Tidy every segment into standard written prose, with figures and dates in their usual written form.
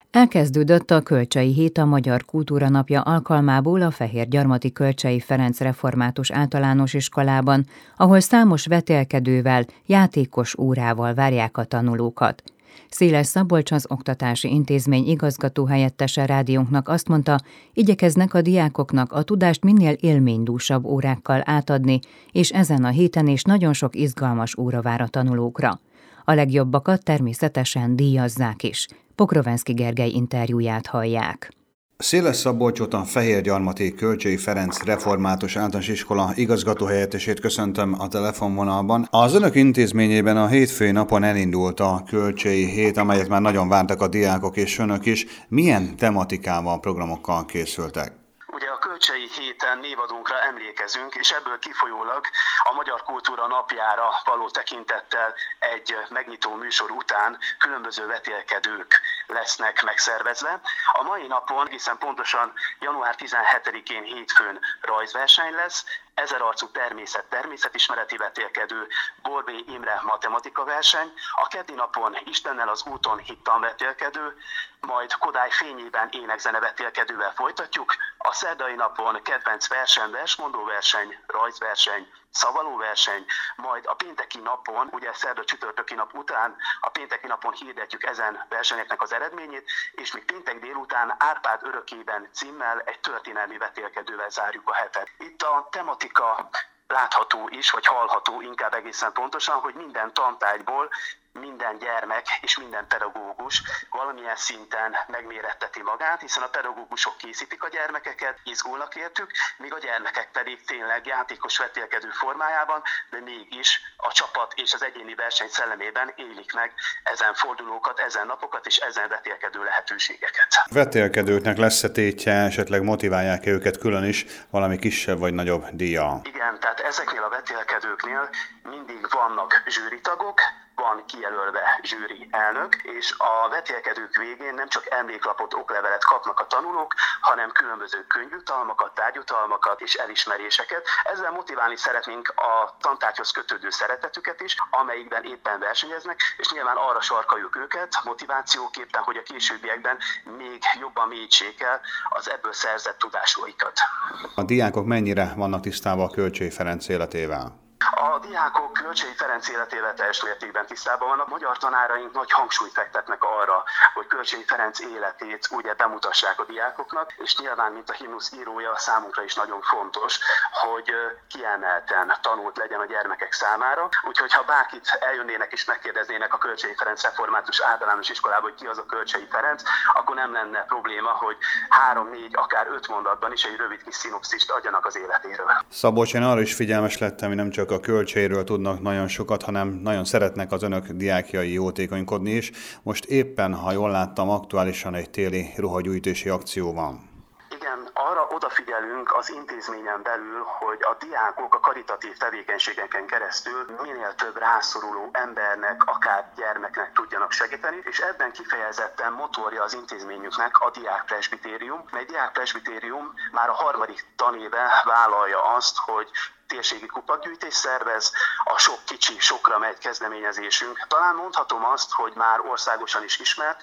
Elkezdődött a Kölcsei Hét a Magyar Kultúra Napja alkalmából a Fehérgyarmati Kölcsei Ferenc Református Általános Iskolában, ahol számos vetélkedővel, játékos órával várják a tanulókat. Széles Szabolcs, az Oktatási Intézmény igazgatóhelyettese rádiónknak azt mondta, igyekeznek a diákoknak a tudást minél élménydúsabb órákkal átadni, és ezen a héten is nagyon sok izgalmas óra vár a tanulókra. A legjobbakat természetesen díjazzák is. Pokrovenszky Gergely interjúját hallják. Széles Szabolcsot, a Fehérgyarmati Kölcsei Ferenc Református Általános Iskola igazgatóhelyettesét köszöntöm a telefonvonalban. Az önök intézményében a hétfői napon elindult a Kölcsei Hét, amelyet már nagyon vártak a diákok és önök is. Milyen tematikával, programokkal készültek? Ugye a Kölcsei Héten névadunkra emlékezünk, és ebből kifolyólag a Magyar Kultúra Napjára való tekintettel egy megnyitó műsor után különböző vetélkedők lesznek megszervezve. A mai napon, hiszen pontosan január 17-én hétfőn rajzverseny lesz, ezerarcú természetismereti vetélkedő, Borbély Imre matematika verseny, a keddi napon Istennel az úton hittan vetélkedő, majd Kodály fényében énekzene vetélkedővel folytatjuk, a szerdai napon kedvenc verseny, versmondó verseny, rajzverseny, szavalóverseny, majd a pénteki napon, ugye szerda-csütörtöki nap után, a pénteki napon hirdetjük ezen versenyeknek az eredményét, és még péntek délután Árpád örökében címmel egy történelmi vetélkedővel zárjuk a hetet. Itt a tematika látható is, vagy hallható inkább egészen pontosan, hogy minden tantárgyból minden gyermek és minden pedagógus valamilyen szinten megméretteti magát, hiszen a pedagógusok készítik a gyermekeket, izgulnak értük, míg a gyermekek pedig tényleg játékos vetélkedő formájában, de mégis a csapat és az egyéni verseny szellemében élik meg ezen fordulókat, ezen napokat és ezen vetélkedő lehetőségeket. Vetélkedőknek lesz-e tétje, esetleg motiválják-e őket külön is valami kisebb vagy nagyobb díjjal? Igen, tehát ezeknél a vetélkedőknél mindig vannak zsűritagok, van kijelölve zsűri elnök, és a vetélkedők végén nem csak emléklapot, oklevelet kapnak a tanulók, hanem különböző könyvjutalmakat, tárgyjutalmakat és elismeréseket. Ezzel motiválni szeretnénk a tantárgyhoz kötődő szeretetüket is, amelyikben éppen versenyeznek, és nyilván arra sarkaljuk őket motivációképpen, hogy a későbbiekben még jobban mélyítsék el az ebből szerzett tudásaikat. A diákok mennyire vannak tisztában a Kölcsei Ferenc életével? A diákok Kölcsei Ferenc életével teljes mértékben tisztában vannak. Magyar tanáraink nagy hangsúlyt fektetnek arra, hogy Kölcsei Ferenc életét ugye bemutassák a diákoknak, és nyilván, mint a himnusz írója, számunkra is nagyon fontos, hogy kiemelten tanult legyen a gyermekek számára. Úgyhogy ha bárkit eljönnének és megkérdeznének a Kölcsei Ferenc Református Általános Iskolában, hogy ki az a Kölcsei Ferenc, akkor nem lenne probléma, hogy 3-4, akár 5 mondatban is egy rövid kis szinopszist adjanak az életéről. Szabolcs, én arra is figyelmes lettem, hogy nem csak a Kölcseiről tudnak nagyon sokat, hanem nagyon szeretnek az önök diákjai jótékonykodni is. Most éppen, ha jól láttam, aktuálisan egy téli ruhagyűjtési akció van. Igen, arra odafigyelünk az intézményen belül, hogy a diákok a karitatív tevékenységeken keresztül minél több rászoruló embernek, akár gyermeknek tudjanak segíteni, és ebben kifejezetten motorja az intézményünknek a diákpresbitérium, mely diákpresbitérium már a 3. tanéve vállalja azt, hogy térségi kupakgyűjtés szervez, a Sok kicsi, sokra megy kezdeményezésünk. Talán mondhatom azt, hogy már országosan is ismert.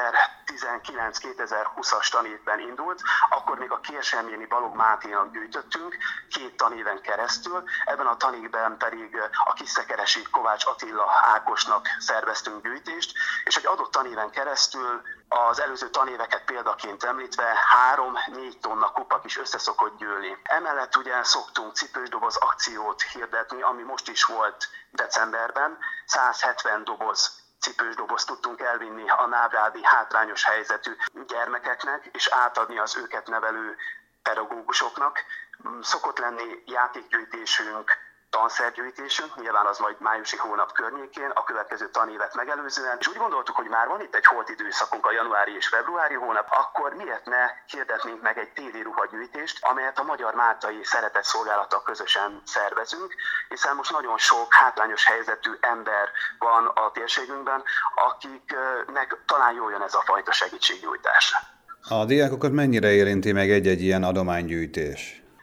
2019-2020-as tanévben indult, akkor még a Kérselményi Balogh Máténak gyűjtöttünk 2 tanéven keresztül. Ebben a tanévben pedig a Kisszekeresi Kovács Attila Ákosnak szerveztünk gyűjtést, és egy adott tanéven keresztül az előző tanéveket példaként említve 3-4 tonna kupak is össze szokott gyűlni. Emellett ugye szoktunk cipősdoboz akciót hirdetni, ami most is volt decemberben. 170 cipősdobozt tudtunk elvinni a nábrádi hátrányos helyzetű gyermekeknek, és átadni az őket nevelő pedagógusoknak. Szokott lenni játékgyűjtésünk, tanszergyűjtésünk, nyilván az majd májusi hónap környékén, a következő tanévet megelőzően, és úgy gondoltuk, hogy már van itt egy holt időszakunk, a januári és februári hónap, akkor miért ne hirdetnénk meg egy téli ruhagyűjtést, amelyet a Magyar Máltai Szeretetszolgálattal közösen szervezünk, hiszen most nagyon sok hátrányos helyzetű ember van a térségünkben, akiknek talán jól jön ez a fajta segítségnyújtás. A diákokat mennyire érinti meg egy-egy ilyen adománygyűjtés?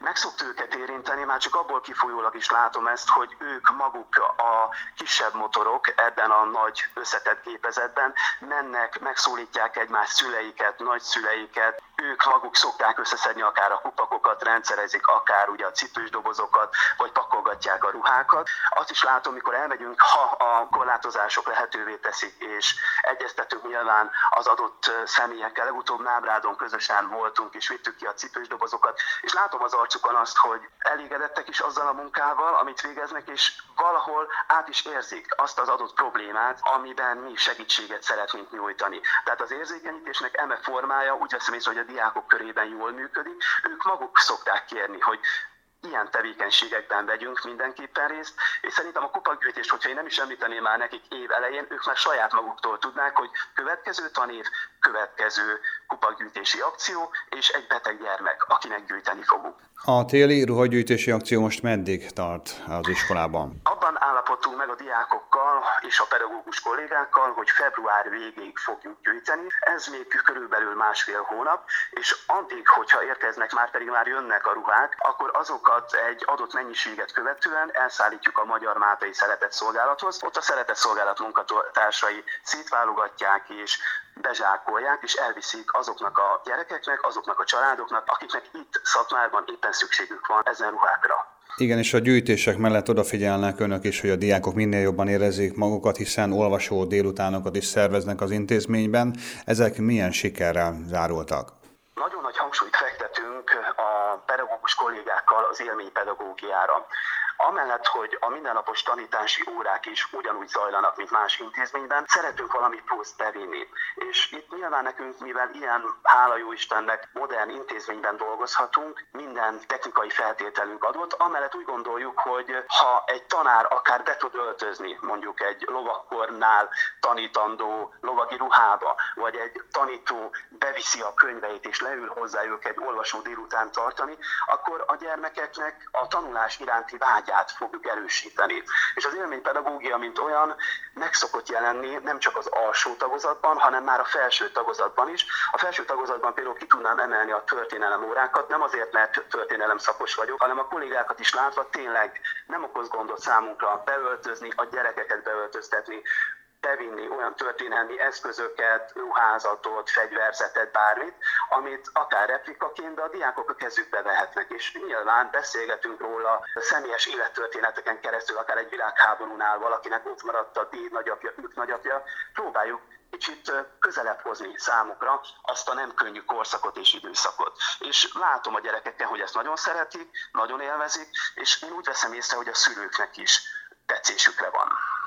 meg szokta őket érinteni, már csak abból kifolyólag is látom ezt, hogy ők maguk a kisebb motorok ebben a nagy összetett gépezetben mennek, megszólítják egymás szüleiket, nagyszüleiket, ők maguk szokták összeszedni akár a kupakokat, rendszerezik akár ugye a cipős dobozokat, vagy pakolgatják a ruhákat. Azt is látom, mikor elmegyünk, ha a korlátozások lehetővé teszik, és egyeztetünk nyilván az adott személyekkel. Legutóbb Nábrádon közösen voltunk, és vittük ki a cipős dobozokat, és látom az arcukon azt, hogy elégedettek is azzal a munkával, amit végeznek, és valahol át is érzik azt az adott problémát, amiben mi segítséget szeretnénk nyújtani. Tehát az érzékenyítésnek eme formája, úgy veszem észre, hogy a diákok körében jól működik, ők maguk szokták kérni, hogy ilyen tevékenységekben vegyünk mindenképpen részt, és szerintem a kupagyűjtést, hogyha én nem is említeném már nekik év elején, ők már saját maguktól tudnák, hogy következő tanév, következő kupagyűjtési akció, és egy beteg gyermek, akinek gyűjteni fogunk. A téli ruhagyűjtési akció most meddig tart az iskolában? Abban állapodtunk meg a diákokkal és a pedagógus kollégákkal, hogy február végéig fogjuk gyűjteni. Ez még körülbelül 1,5 hónap, és addig, hogyha érkeznek, már pedig már jönnek a ruhák, akkor azokat egy adott mennyiséget követően elszállítjuk a Magyar Mátai Szeretetszolgálathoz. Ott a Szeretetszolgálat munkatársai szétválogatják és bezsákolják, és elviszik azoknak a gyerekeknek, azoknak a családoknak, akiknek itt Szatmárban éppen szükségük van ezen ruhákra. Igen, és a gyűjtések mellett odafigyelnek önök is, hogy a diákok minél jobban érezzék magukat, hiszen olvasó délutánokat is szerveznek az intézményben. Ezek milyen sikerrel zárultak? Nagyon nagy hangsúlyt fektetünk a pedagógus kollégákkal az élménypedagógiára. Amellett, hogy a mindennapos tanítási órák is ugyanúgy zajlanak, mint más intézményben, szeretünk valami pluszt bevinni. És itt nyilván nekünk, mivel ilyen, hála jó Istennek, modern intézményben dolgozhatunk, minden technikai feltételünk adott, amellett úgy gondoljuk, hogy ha egy tanár akár be tud öltözni, mondjuk egy lovakkornál tanítandó lovagi ruhába, vagy egy tanító beviszi a könyveit és leül hozzájuk egy olvasó délután tartani, akkor a gyermekeknek a tanulás iránti vágyát fogjuk erősíteni. És az élménypedagógia, mint olyan, meg szokott jelenni nem csak az alsó tagozatban, hanem már a felső tagozatban is. A felső tagozatban például ki tudnám emelni a történelem órákat, nem azért, mert történelem szakos vagyok, hanem a kollégákat is látva tényleg nem okoz gondot számunkra beöltözni, a gyerekeket beöltöztetni, bevinni olyan történelmi eszközöket, ruházatot, fegyverzetet, bármit, amit akár replikaként, de a diákok a kezükbe vehetnek, és nyilván beszélgetünk róla személyes élettörténeteken keresztül, akár egy világháborúnál valakinek ott maradt a déd nagyapja, ők nagyapja, próbáljuk kicsit közelebb hozni számukra azt a nem könnyű korszakot és időszakot. És látom a gyerekeken, hogy ezt nagyon szeretik, nagyon élvezik, és én úgy veszem észre, hogy a szülőknek is tetszésükre van.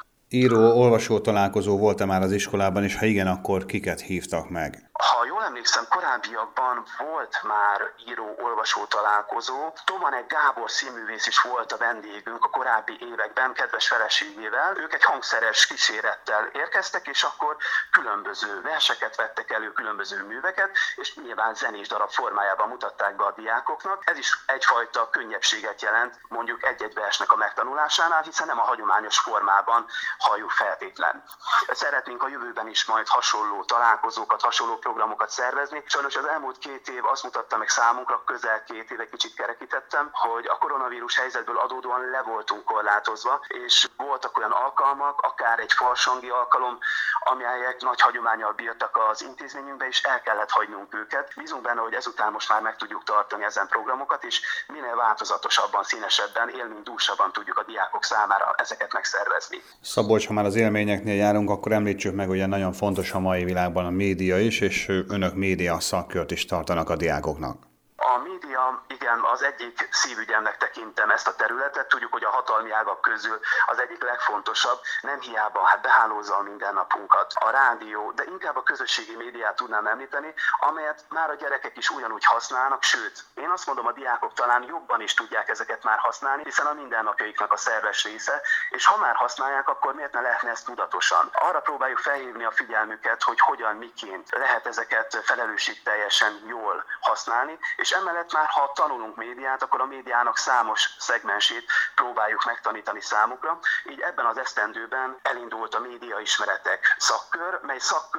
Író-olvasó találkozó volt-e már az iskolában, és ha igen, akkor kiket hívtak meg? Ha jól emlékszem, korábbiakban volt már író-olvasó találkozó. Tomanek Gábor színművész is volt a vendégünk a korábbi években, kedves feleségével. Ők egy hangszeres kísérettel érkeztek, és akkor különböző verseket vettek elő, különböző műveket, és nyilván zenés darab formájában mutatták be a diákoknak. Ez is egyfajta könnyebbséget jelent mondjuk egy-egy versnek a megtanulásánál, hiszen nem a hagyományos formában halljuk feltétlen. Szeretnénk a jövőben is majd hasonló találkozókat, hasonló programokat szervezni. Sajnos az elmúlt 2 év azt mutatta meg számunkra, közel 2 éve kicsit kerekítettem, hogy a koronavírus helyzetből adódóan le voltunk korlátozva, és voltak olyan alkalmak, akár egy farsangi alkalom, amelyek nagy hagyománnyal bírtak az intézményünkbe, és el kellett hagynunk őket. Bízunk benne, hogy ezután most már meg tudjuk tartani ezen programokat, és minél változatosabban, színesebben, élménydúsabban tudjuk a diákok számára ezeket megszervezni. Szabolcs, ha már az élményeknél járunk, akkor említsük meg, hogy nagyon fontos a mai világban a média is, és önök média szakkört is tartanak a diákoknak. A média, igen, az egyik szívügyemnek tekintem ezt a területet. Tudjuk, hogy a hatalmi ágak közül az egyik legfontosabb, nem hiába behálózza a mindennapunkat. A rádió, de inkább a közösségi médiát tudnám említeni, amelyet már a gyerekek is ugyanúgy használnak, sőt, én azt mondom, a diákok talán jobban is tudják ezeket már használni, hiszen a mindennapjaiknak a szerves része, és ha már használják, akkor miért ne lehetne ezt tudatosan? Arra próbáljuk felhívni a figyelmüket, hogy hogyan, miként lehet ezeket felelősségteljesen jól használni, és emellett már, ha tanulunk médiát, akkor a médiának számos szegmensét próbáljuk megtanítani számukra. Így ebben az esztendőben elindult a médiaismeretek szakkör, mely szakkör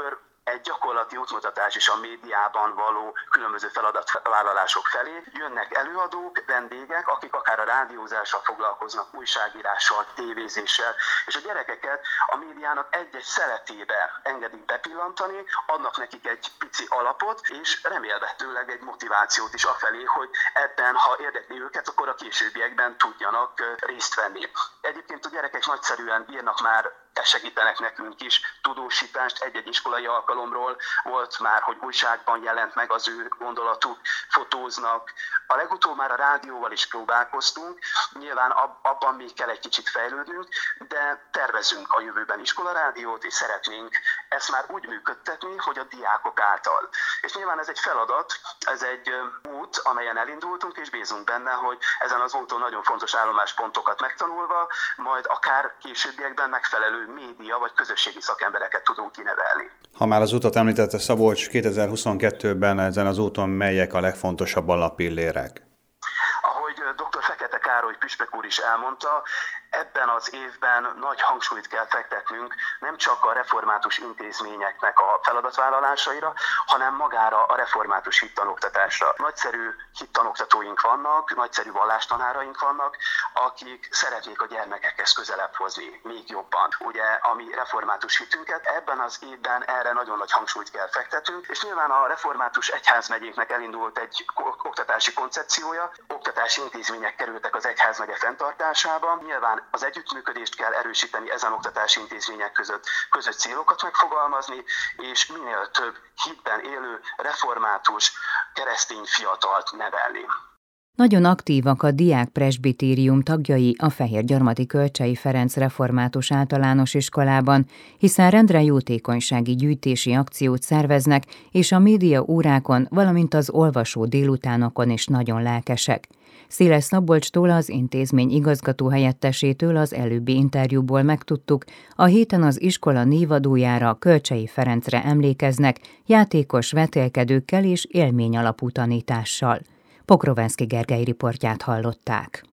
egy gyakorlati útmutatás is a médiában való különböző feladatvállalások felé. Jönnek előadók, vendégek, akik akár a rádiózással foglalkoznak, újságírással, tévézéssel, és a gyerekeket a médiának egy-egy szeletébe engedik bepillantani, adnak nekik egy pici alapot, és remélhetőleg egy motivációt is afelé, hogy ebben, ha érdekli őket, akkor a későbbiekben tudjanak részt venni. Egyébként a gyerekek nagyszerűen írnak már, segítenek nekünk is tudósítást egy-egy iskolai alkalomról, volt már, hogy újságban jelent meg az ő gondolatuk, fotóznak. A legutóbb már a rádióval is próbálkoztunk, nyilván abban még kell egy kicsit fejlődnünk, de tervezünk a jövőben iskolarádiót, és szeretnénk ezt már úgy működtetni, hogy a diákok által. És nyilván ez egy feladat, ez egy út, amelyen elindultunk, és bízunk benne, hogy ezen az úton nagyon fontos állomáspontokat megtanulva, majd akár későbbiekben megfelelő média vagy közösségi szakembereket tudunk kinevelni. Ha már az utat említette, Szabolcs, 2022-ben ezen az úton melyek a legfontosabb alappillérek? Ahogy dr. Fekete Károly püspök úr is elmondta, ebben az évben nagy hangsúlyt kell fektetnünk nem csak a református intézményeknek a feladatvállalásaira, hanem magára a református hittanoktatásra. Nagyszerű hittanoktatóink vannak, nagyszerű vallástanáraink vannak, akik szeretnék a gyermekekhez közelebb hozni még jobban. Ugye a mi református hitünket, ebben az évben erre nagyon nagy hangsúlyt kell fektetnünk, és nyilván a református egyházmegyéknek elindult egy oktatási koncepciója, oktatási intézmények kerültek az egyházmegye fenntartásába, nyilván az együttműködést kell erősíteni ezen oktatási intézmények között célokat megfogalmazni, és minél több hitben élő református keresztény fiatalt nevelni. Nagyon aktívak a Diák Presbitérium tagjai a Fehérgyarmati Kölcsey Ferenc Református Általános Iskolában, hiszen rendre jótékonysági gyűjtési akciót szerveznek, és a média órákon, valamint az olvasó délutánokon is nagyon lelkesek. Széles Szabolcstól, az intézmény igazgatóhelyettesétől az előbbi interjúból megtudtuk, a héten az iskola névadójára, Kölcsey Ferencre emlékeznek, játékos vetélkedőkkel és élményalapú tanítással. Pokrovenszky Gergely riportját hallották.